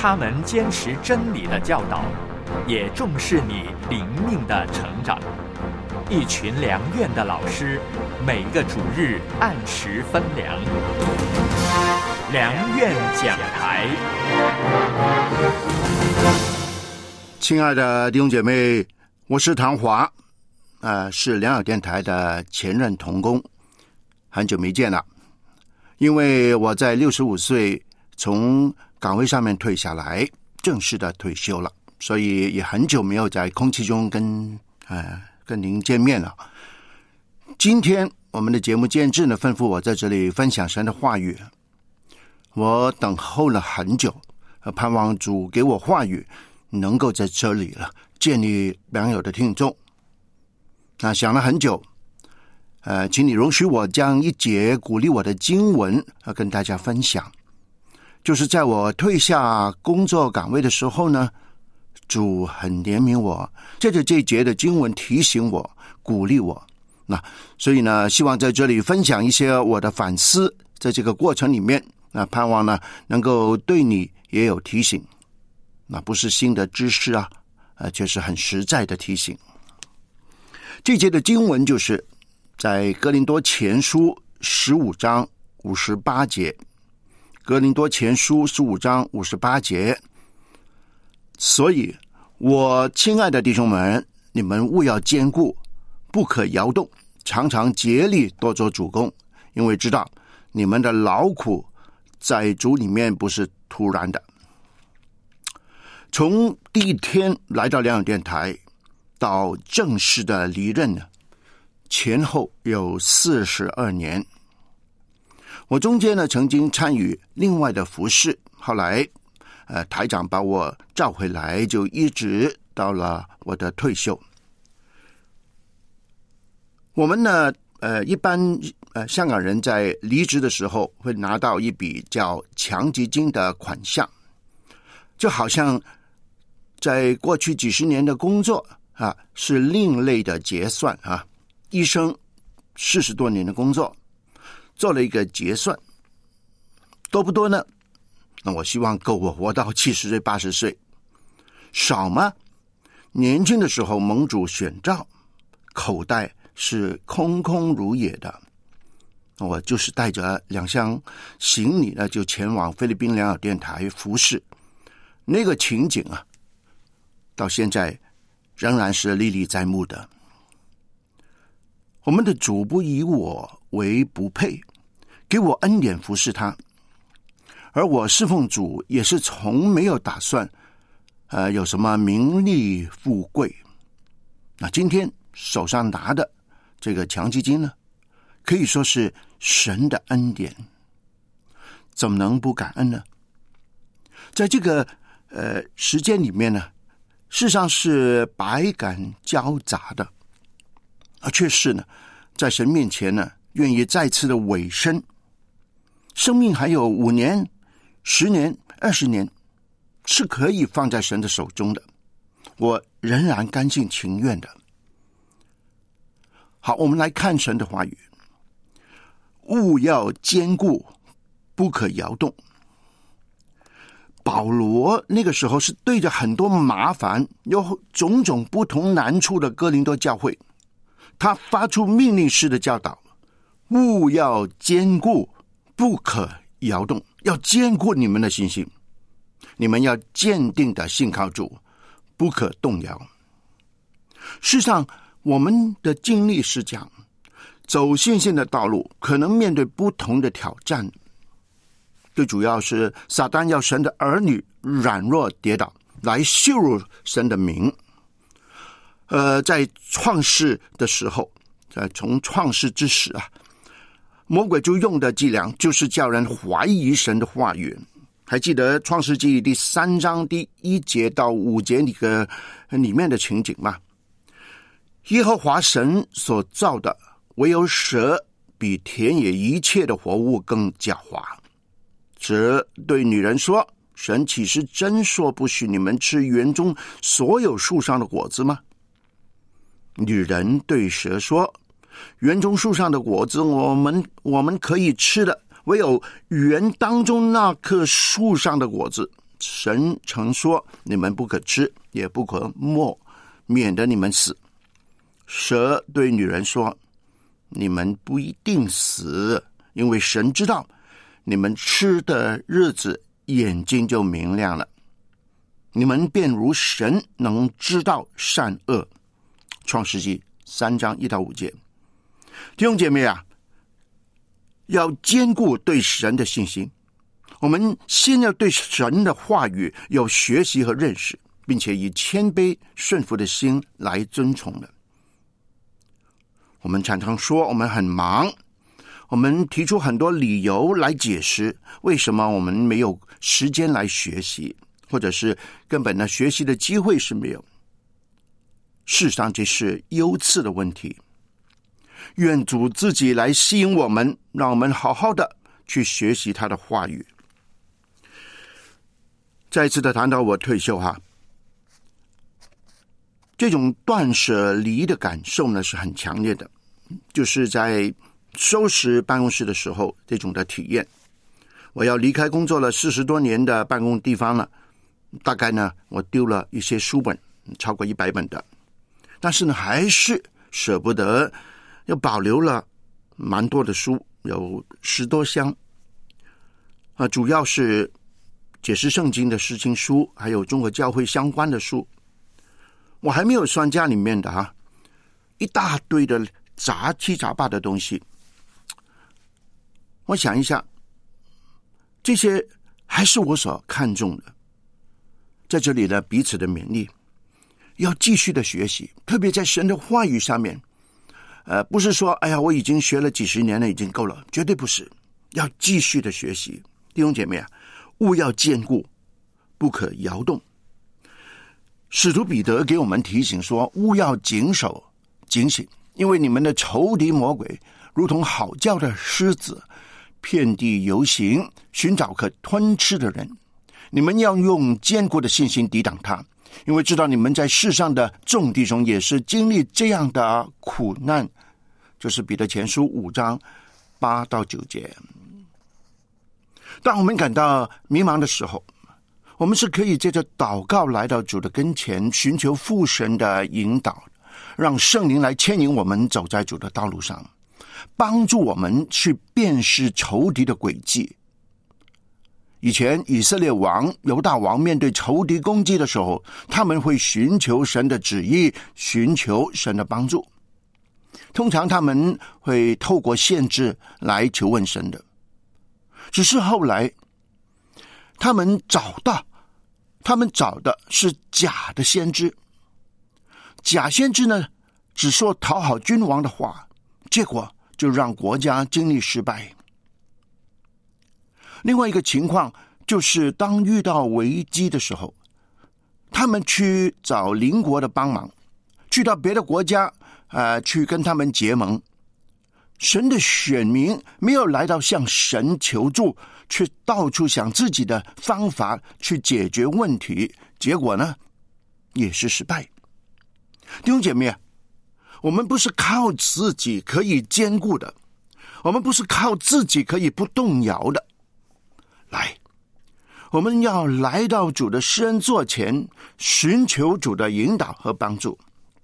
他们坚持真理的教导，也重视你灵命的成长。一群良院的老师，每个主日按时分粮。良院讲台。 亲爱的弟兄姐妹，我是唐华，是良友电台的前任同工，很久没见了。因为我在65岁从岗位上面退下来，正式的退休了，所以也很久没有在空气中跟您见面了。今天我们的节目监制呢吩咐我在这里分享神的话语，我等候了很久，盼望主给我话语，能够在这里了建立良友的听众。想了很久，请你容许我将一节鼓励我的经文跟大家分享。就是在我退下工作岗位的时候呢，主很怜悯我，借着这一节的经文提醒我，鼓励我。所以呢，希望在这里分享一些我的反思，在这个过程里面，盼望呢能够对你也有提醒。不是新的知识却是很实在的提醒。这节的经文就是在哥林多前书15章58节。哥林多前书15章58节，所以我亲爱的弟兄们，你们务要坚固，不可摇动，常常竭力多做主工，因为知道你们的劳苦在主里面不是突然的。从第一天来到良友电台到正式的离任呢，前后有42年。我中间呢曾经参与另外的服事，后来台长把我召回来，就一直到了我的退休。我们呢一般香港人在离职的时候会拿到一笔叫强积金的款项，就好像在过去几十年的工作是另类的结算医生40多年的工作做了一个结算，多不多呢？那我希望够我活到70岁80岁。少吗？年轻的时候蒙主选召，口袋是空空如也的，我就是带着2箱行李呢，就前往菲律宾良友电台服事。那个情景到现在仍然是历历在目的。我们的主不以我为不配，给我恩典服侍他，而我侍奉主也是从没有打算有什么名利富贵。今天手上拿的这个强积金呢，可以说是神的恩典，怎么能不感恩呢？在这个时间里面呢，事实上是百感交杂的，却是呢在神面前呢愿意再次的委身。生命还有5年10年20年是可以放在神的手中的，我仍然甘心情愿的。好，我们来看神的话语，务要坚固，不可摇动。保罗那个时候是对着很多麻烦有种种不同难处的哥林多教会，他发出命令式的教导，务要坚固，不可摇动。要坚固你们的信心，你们要坚定的信靠主，不可动摇。事实上我们的经历是讲走信心的道路可能面对不同的挑战，最主要是撒旦要神的儿女软弱跌倒，来羞辱神的名。在创世的时候，从创世之时魔鬼就用的伎俩就是叫人怀疑神的话语。还记得创世纪第3章第1节到5节里面的情景吗？耶和华神所造的，唯有蛇比田野一切的活物更狡猾。蛇对女人说，神岂是真说不许你们吃园中所有树上的果子吗？女人对蛇说，园中树上的果子我们可以吃的，唯有园当中那棵树上的果子神曾说你们不可吃，也不可摸，免得你们死。蛇对女人说，你们不一定死，因为神知道你们吃的日子眼睛就明亮了，你们便如神，能知道善恶。创世纪3章1到5节。弟兄姐妹啊，要坚固对神的信心。我们先要对神的话语有学习和认识，并且以谦卑顺服的心来遵从的。我们常常说我们很忙，我们提出很多理由来解释为什么我们没有时间来学习，或者是根本的学习的机会是没有。事实上这是优次的问题。愿主自己来吸引我们，让我们好好的去学习他的话语。再一次的谈到我退休这种断舍离的感受呢是很强烈的，就是在收拾办公室的时候这种的体验。我要离开工作了40多年的办公地方了，大概呢我丢了一些书本，超过100本的，但是呢还是舍不得，又保留了蛮多的书，有10多箱主要是解释圣经的释经书，还有中国教会相关的书。我还没有算家里面的一大堆的杂七杂八的东西。我想一下，这些还是我所看重的。在这里呢，彼此的勉励，要继续的学习，特别在神的话语上面。不是说哎呀我已经学了几十年了已经够了，绝对不是，要继续的学习。弟兄姐妹务要坚固，不可摇动。使徒彼得给我们提醒说，务要谨守警醒，因为你们的仇敌魔鬼如同嚎叫的狮子，遍地游行，寻找可吞吃的人。你们要用坚固的信心抵挡他，因为知道你们在世上的众弟兄也是经历这样的苦难。就是彼得前书5章8到9节。当我们感到迷茫的时候，我们是可以借着祷告来到主的跟前，寻求父神的引导，让圣灵来牵引我们走在主的道路上，帮助我们去辨识仇敌的诡计。以前以色列王犹大王面对仇敌攻击的时候，他们会寻求神的旨意，寻求神的帮助。通常他们会透过限制来求问神的。只是后来他们找的是假的先知。假先知呢，只说讨好君王的话，结果就让国家经历失败。另外一个情况就是当遇到危机的时候，他们去找邻国的帮忙，去到别的国家去跟他们结盟。神的选民没有来到向神求助，却到处想自己的方法去解决问题，结果呢也是失败。弟兄姐妹，我们不是靠自己可以坚固的，我们不是靠自己可以不动摇的。来，我们要来到主的施恩座前，寻求主的引导和帮助。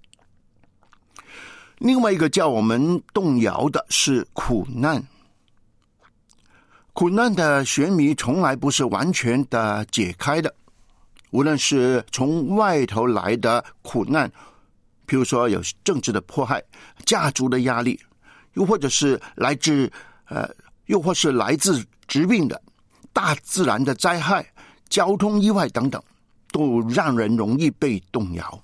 另外一个叫我们动摇的是苦难。苦难的悬谜从来不是完全的解开的，无论是从外头来的苦难，譬如说有政治的迫害、家族的压力，又或是来自疾病的、大自然的灾害、交通意外等等，都让人容易被动摇。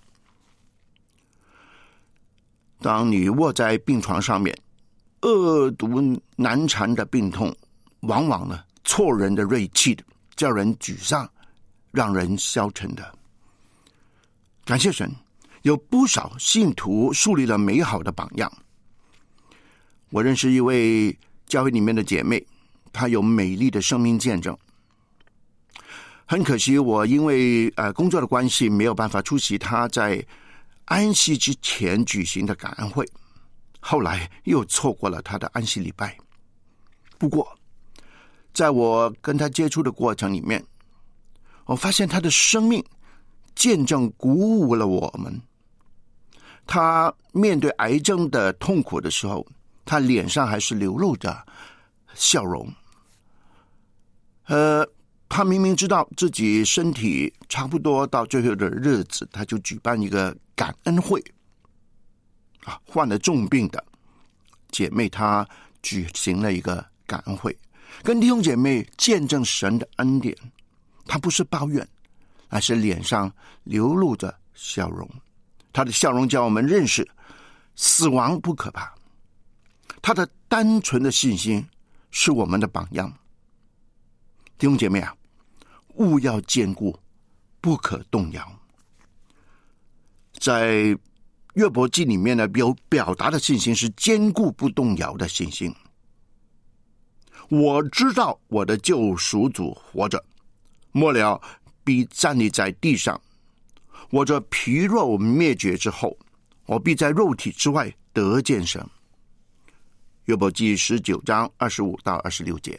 当你卧在病床上面，恶毒难缠的病痛往往呢挫人的锐气，叫人沮丧，让人消沉的。感谢神，有不少信徒树立了美好的榜样。我认识一位教会里面的姐妹，她有美丽的生命见证。很可惜，我因为工作的关系没有办法出席她在安息之前举行的感恩会，后来又错过了她的安息礼拜。不过在我跟她接触的过程里面， 我发现他的生命见证鼓舞了我们。他面对癌症的痛苦的时候，他脸上还是流露着笑容。他明明知道自己身体差不多到最后的日子，他就举办一个感恩会。患了重病的姐妹，她举行了一个感恩会，跟弟兄姐妹见证神的恩典。他不是抱怨，而是脸上流露着笑容。他的笑容叫我们认识死亡不可怕。他的单纯的信心是我们的榜样。弟兄姐妹啊，务要坚固，不可动摇。在约伯记里面呢，有表达的信心是坚固不动摇的信心。我知道我的救赎主活着，末了必站立在地上。我这皮肉灭绝之后，我必在肉体之外得见神。约伯记19章25到26节。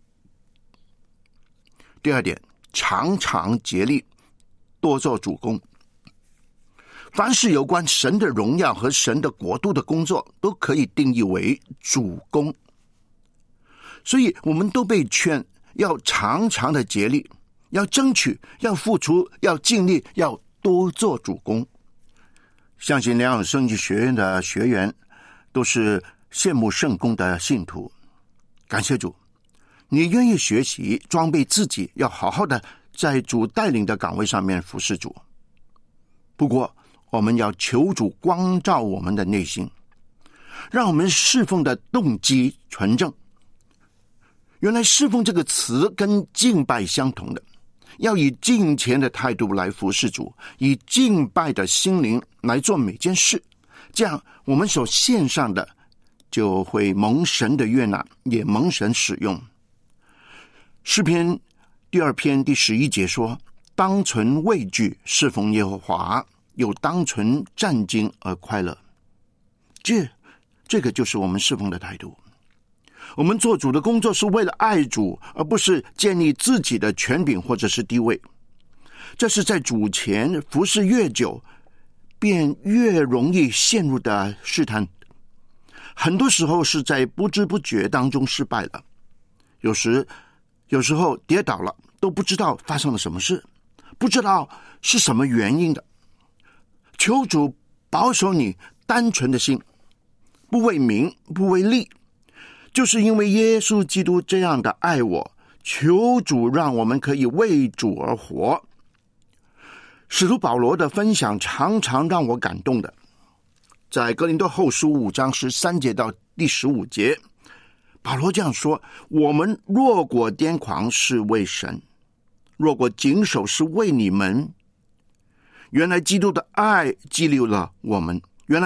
第二点，常常竭力，多做主工。凡是有关神的荣耀和神的国度的工作，都可以定义为主工。所以我们都被劝要常常的竭力，要争取，要付出，要尽力，要多做主工。相信良友圣经学院的学员都是羡慕圣工的信徒。感谢主，你愿意学习装备自己，要好好的在主带领的岗位上面服侍主。不过我们要求主光照我们的内心，让我们侍奉的动机纯正。原来侍奉这个词跟敬拜相同的，要以敬虔的态度来服侍主，以敬拜的心灵来做每件事，这样我们所献上的就会蒙神的悦纳，也蒙神使用。诗篇第2篇第11节说，当存畏惧侍奉耶和华，有当存战兢而快乐。这个就是我们侍奉的态度。我们做主的工作是为了爱主，而不是建立自己的权柄或者是地位。这是在主前服侍越久，便越容易陷入的试探。很多时候是在不知不觉当中失败了，有时候跌倒了，都不知道发生了什么事，不知道是什么原因的。求主保守你单纯的心，不为名，不为利，就是因为耶稣基督这样的爱我，求主让我们可以为主而活。使徒保罗的分享常常让我感动的，在哥林多后书5章13节到第15节，保罗这样说，我们若果癫狂是为神，若果谨守是为你们。原来基督的爱激励了我们，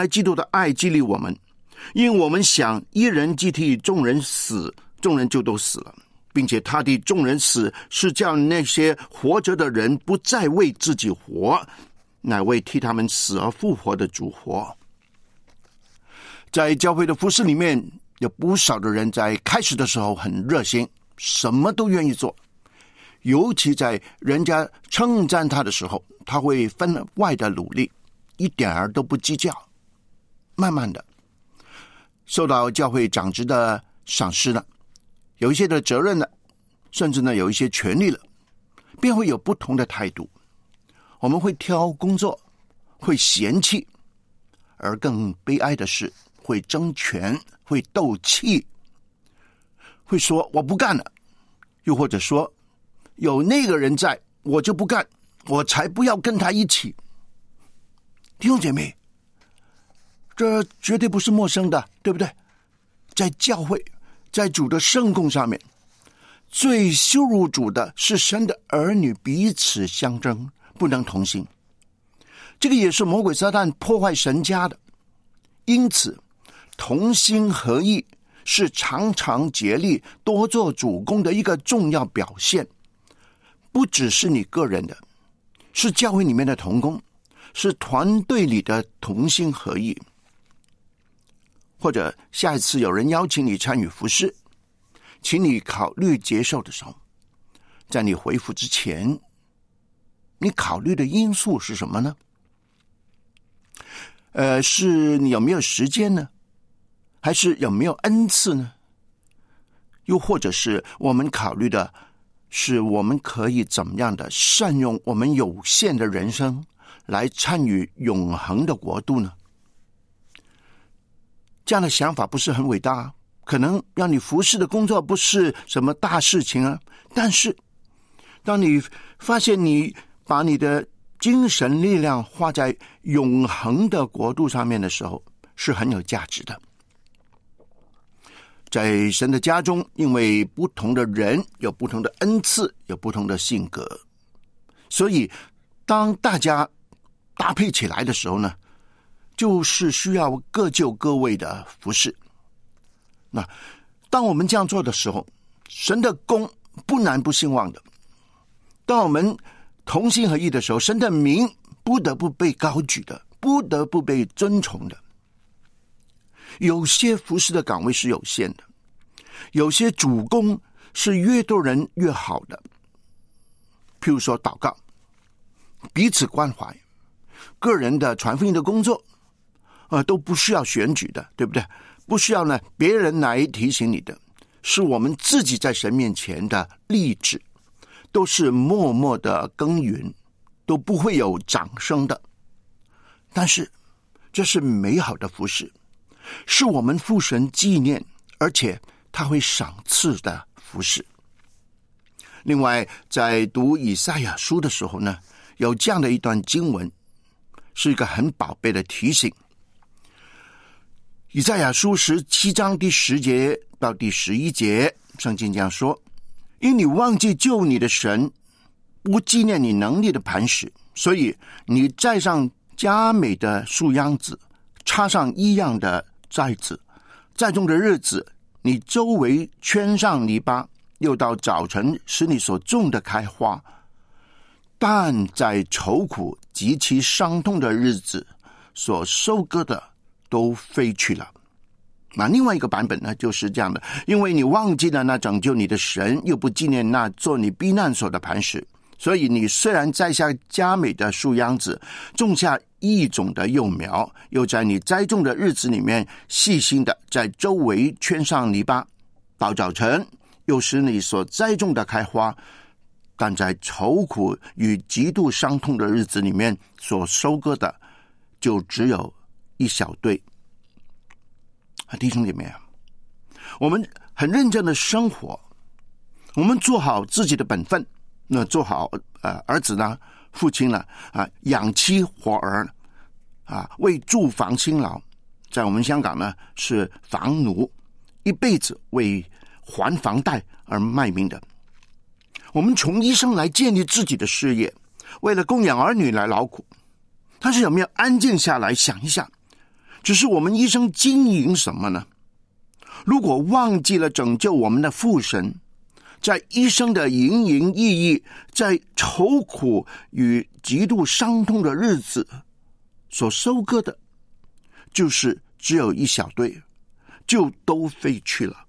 因我们想一人既替众人死，众人就都死了，并且他替众人死，是叫那些活着的人不再为自己活，乃为替他们死而复活的主活。在教会的服事里面，有不少的人在开始的时候很热心，什么都愿意做，尤其在人家称赞他的时候，他会分外的努力，一点儿都不计较。慢慢的受到教会长职的赏识了，有一些的责任了，甚至呢有一些权利了，便会有不同的态度。我们会挑工作，会嫌弃，而更悲哀的是会争权，会斗气，会说我不干了，又或者说有那个人在，我就不干，我才不要跟他一起。弟兄姐妹，这绝对不是陌生的，对不对？在教会，在主的圣工上面，最羞辱主的是神的儿女彼此相争，不能同心。这个也是魔鬼撒旦破坏神家的。因此同心合意是常常竭力多做主工的一个重要表现，不只是你个人的，是教会里面的同工，是团队里的同心合意。或者下一次有人邀请你参与服事，请你考虑接受的时候，在你回复之前， 你考虑的因素是什么呢？是你有没有时间呢？还是有没有恩赐呢？又或者是我们考虑的是我们可以怎么样的善用我们有限的人生来参与永恒的国度呢？这样的想法不是很伟大啊，可能让你服侍的工作不是什么大事情啊，但是当你发现你把你的精神力量花在永恒的国度上面的时候，是很有价值的。在神的家中，因为不同的人有不同的恩赐，有不同的性格，所以当大家搭配起来的时候呢，就是需要各就各位的服侍。那当我们这样做的时候，神的功不难不兴旺的。当我们同心合意的时候，神的名不得不被高举的，不得不被尊崇的。有些服侍的岗位是有限的，有些主攻是越多人越好的，譬如说祷告、彼此关怀、个人的传福音的工作，都不需要选举的，对不对？不需要呢别人来提醒你的，是我们自己在神面前的立志，都是默默的耕耘，都不会有掌声的。但是这是美好的服事，是我们父神纪念，而且他会赏赐的服事。另外在读以赛亚书的时候呢，有这样的一段经文，是一个很宝贝的提醒。以赛亚书17章第10节到第11节，圣经这样说：因你忘记救你的神，不纪念你能力的磐石，所以你栽上佳美的树秧子，插上异样的栽子，栽种的日子，你周围圈上泥巴，又到早晨使你所种的开花。但在愁苦极其伤痛的日子，所收割的都飞去了。那另外一个版本呢，就是这样的：因为你忘记了那拯救你的神，又不纪念那做你避难所的磐石，所以你虽然栽下佳美的树秧子，种下异种的幼苗，又在你栽种的日子里面细心的在周围圈上泥巴，到早晨又使你所栽种的开花，但在愁苦与极度伤痛的日子里面所收割的，就只有一小堆。弟兄姐妹啊，我们很认真的生活，我们做好自己的本分，那做好儿子呢、父亲呢养妻活儿为住房辛劳，在我们香港呢是房奴，一辈子为还房贷而卖命的。我们穷一生来建立自己的事业，为了供养儿女来劳苦，但是有没有安静下来想一下，只是我们一生经营什么呢？如果忘记了拯救我们的父神，在一生的营营役役，在愁苦与极度伤痛的日子所收割的，就是只有一小堆，就都飞去了。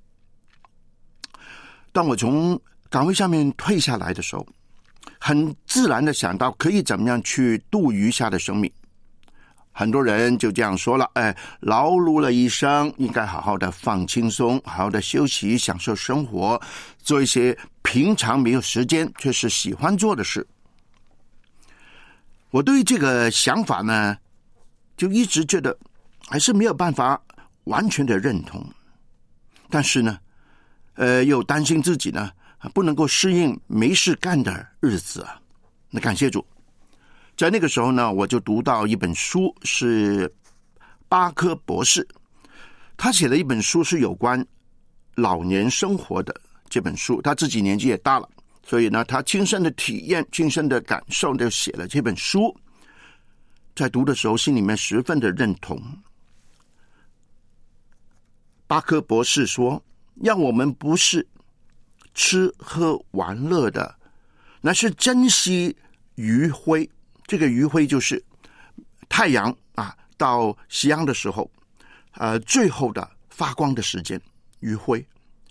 当我从岗位上面退下来的时候，很自然的想到可以怎么样去度余下的生命。很多人就这样说了，劳碌了一生，应该好好的放轻松，好好的休息，享受生活，做一些平常没有时间却是喜欢做的事。我对这个想法呢，就一直觉得还是没有办法完全的认同，但是呢又担心自己呢不能够适应没事干的日子啊。那感谢主，在那个时候呢，我就读到一本书，是巴科博士，他写了一本书，是有关老年生活的。这本书他自己年纪也大了，所以呢他亲身的体验、亲身的感受，就写了这本书。在读的时候心里面十分的认同。巴科博士说，让我们不是吃喝玩乐的，那是珍惜余晖。这个余晖就是太阳到夕阳的时候最后的发光的时间，余晖，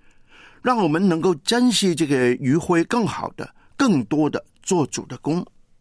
让我们能够珍惜这个余晖，更好的更多的做主的工，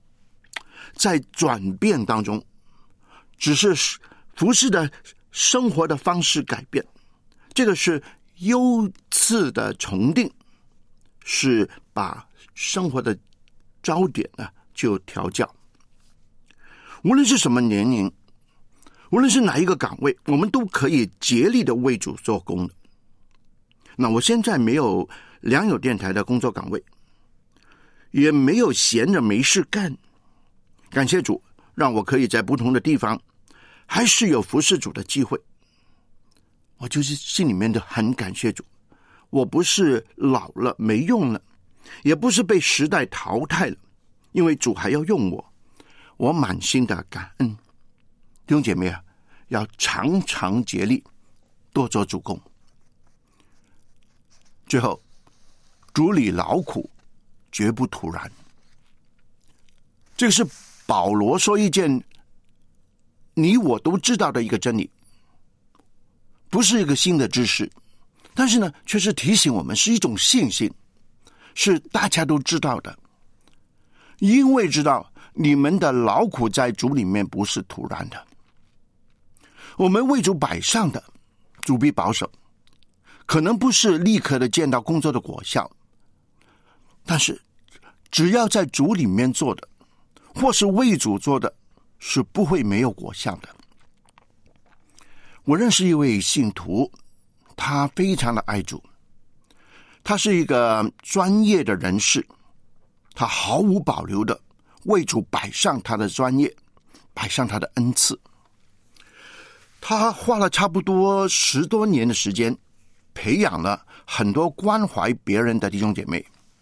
在转变当中，只是服事的生活的方式改变，这个是优次的重定，是把生活的焦点呢就调教。无论是什么年龄，无论是哪一个岗位，我们都可以竭力的为主做工的。那我现在没有良友电台的工作岗位，也没有闲着没事干，感谢主让我可以在不同的地方还是有服侍主的机会。我就是心里面的很感谢主，我不是老了没用了，也不是被时代淘汰了，因为主还要用我满心的感恩。弟兄姐妹啊，要常常竭力多做主工。最后，主里劳苦绝不突然。这个是保罗说一件你我都知道的一个真理，不是一个新的知识，但是呢，却是提醒我们是一种信心，是大家都知道的。因为知道你们的劳苦在主里面不是突然的，我们为主摆上的，主必保守，可能不是立刻的见到工作的果效，但是只要在主里面做的，或是为主做的，是不会没有果效的。我认识一位信徒，他非常的爱主，他是一个专业的人士，他毫无保留的为主摆上他的专业，摆上他的恩赐。他花了差不多10多年的时间，培养了很多关怀别人的弟兄姐妹。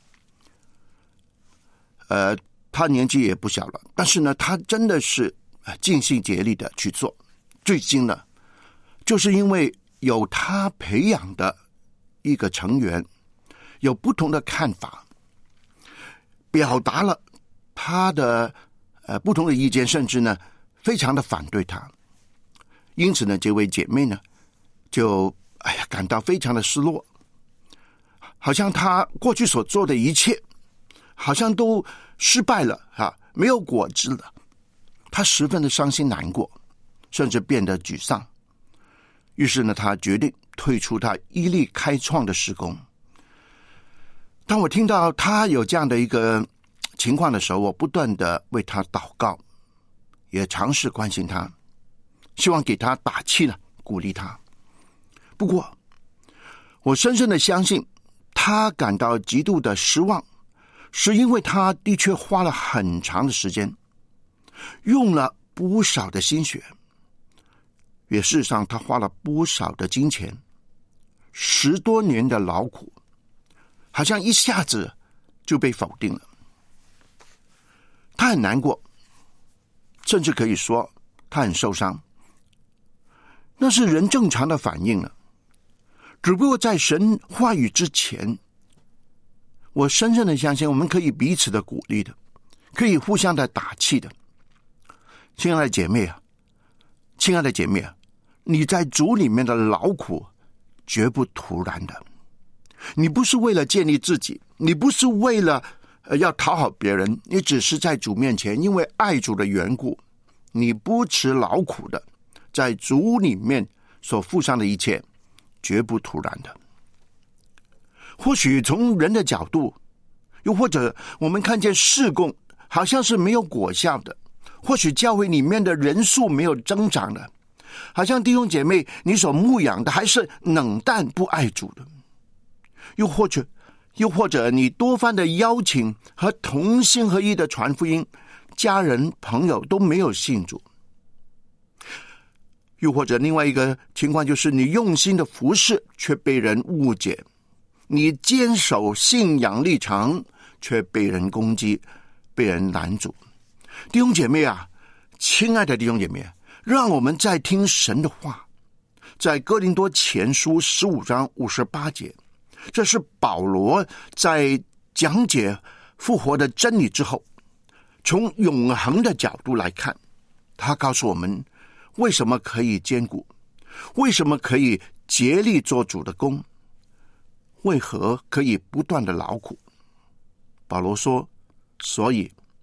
他年纪也不小了，但是呢，他真的是尽心竭力的去做。最近呢，就是因为有他培养的一个成员有不同的看法，表达了他的不同的意见，甚至呢非常的反对他。因此呢，这位姐妹呢就感到非常的失落，好像他过去所做的一切好像都失败了没有果子了。他十分的伤心难过，甚至变得沮丧。于是呢，他决定退出他伊利开创的事工。当我听到他有这样的一个情况的时候，我不断的为他祷告，也尝试关心他，希望给他打气了，鼓励他。不过我深深的相信，他感到极度的失望，是因为他的确花了很长的时间，用了不少的心血，也事实上他花了不少的金钱，10多年的劳苦，好像一下子就被否定了。他很难过，甚至可以说他很受伤。那是人正常的反应了。只不过在神话语之前，我深深的相信我们可以彼此的鼓励的，可以互相的打气的。亲爱的姐妹啊，亲爱的姐妹啊，你在主里面的劳苦绝不突然的。你不是为了建立自己，你不是为了要讨好别人，你只是在主面前因为爱主的缘故，你不辞劳苦的在主里面所付上的一切绝不突然的。或许从人的角度，又或者我们看见事工好像是没有果效的，或许教会里面的人数没有增长的，好像弟兄姐妹你所牧养的还是冷淡不爱主的，又或者你多番的邀请和同心合一的传福音，家人朋友都没有信主。又或者另外一个情况，就是你用心的服侍却被人误解，你坚守信仰立场却被人攻击，被人拦阻。弟兄姐妹啊，亲爱的弟兄姐妹，让我们在听神的话。在哥林多前书15章58节，这是保罗在讲解复活的真理之后，从永恒的角度来看，他告诉我们为什么可以坚固，为什么可以竭力做主的工，为何可以不断的劳苦。保罗说，所以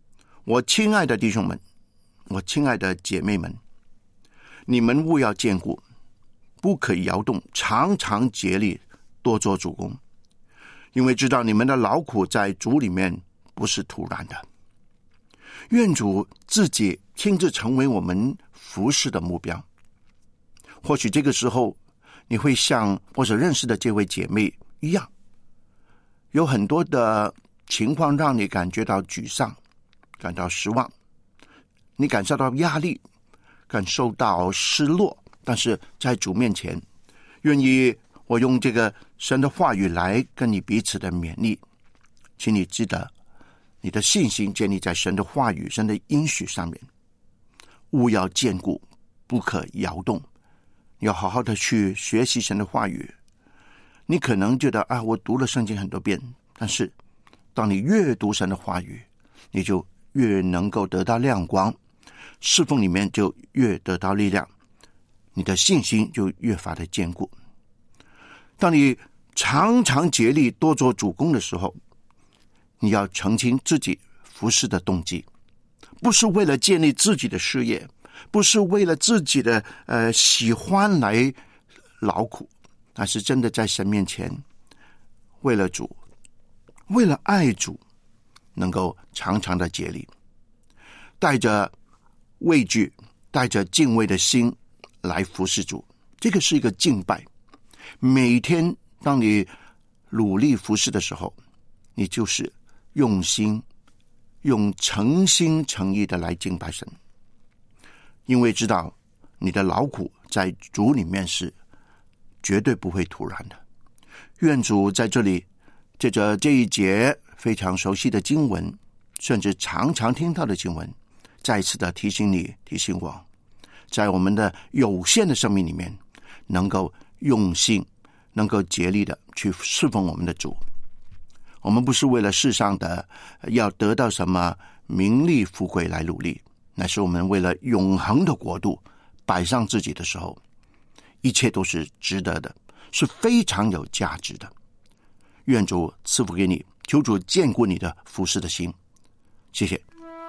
我亲爱的弟兄们，我亲爱的姐妹们，你们务要坚固，不可摇动，常常竭力，多做主工，因为知道你们的劳苦在主里面不是突然的。愿主自己亲自成为我们服事的目标。或许这个时候你会像或者认识的这位姐妹一样，有很多的情况让你感觉到沮丧，感到失望，你感受到压力，感受到失落。但是在主面前，愿意我用这个神的话语来跟你彼此的勉励。请你记得，你的信心建立在神的话语、神的应许上面，务要坚固，不可摇动。你要好好的去学习神的话语。你可能觉得我读了圣经很多遍，但是当你越读神的话语，你就越能够得到亮光，侍奉里面就越得到力量，你的信心就越发的坚固。当你常常竭力多做主工的时候，你要澄清自己服事的动机，不是为了建立自己的事业，不是为了自己的喜欢来劳苦，而是真的在神面前，为了主，为了爱主，能够常常的竭力，带着畏惧，带着敬畏的心来服侍主。这个是一个敬拜。每天当你努力服侍的时候，你就是用心，用诚心诚意的来敬拜神，因为知道你的劳苦在主里面是绝对不会突然的。愿主在这里借着这一节非常熟悉的经文，甚至常常听到的经文，再一次的提醒你，提醒我，在我们的有限的生命里面，能够用心，能够竭力的去侍奉我们的主。我们不是为了世上的要得到什么名利富贵来努力，乃是我们为了永恒的国度摆上自己的时候，一切都是值得的，是非常有价值的。愿主赐福给你，求主坚固你的服侍的心。谢谢。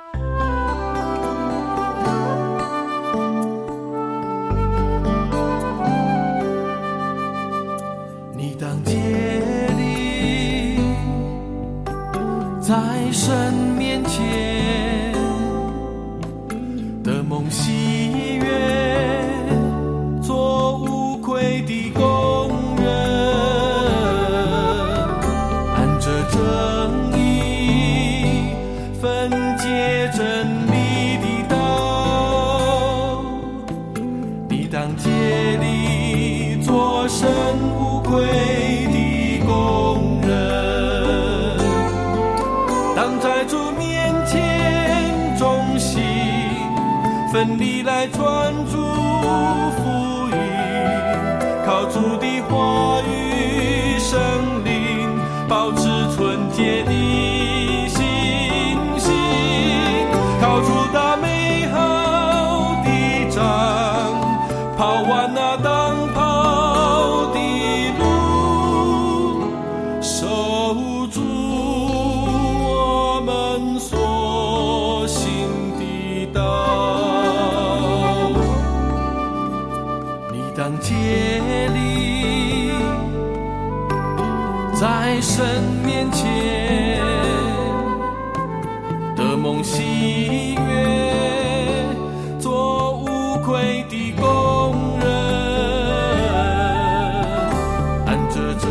你当竭力在神面前的梦喜悦，做无愧的工人，按着正义分解真理的道。你当竭力做神无愧的工人，当在主面前忠心奋力来传主福音，靠主的话语圣灵保持纯洁的信心，靠主打美好的仗，跑完那当跑的路，守住我们所行的道。你当竭力在神面前的梦喜悦，做无愧的工人，按着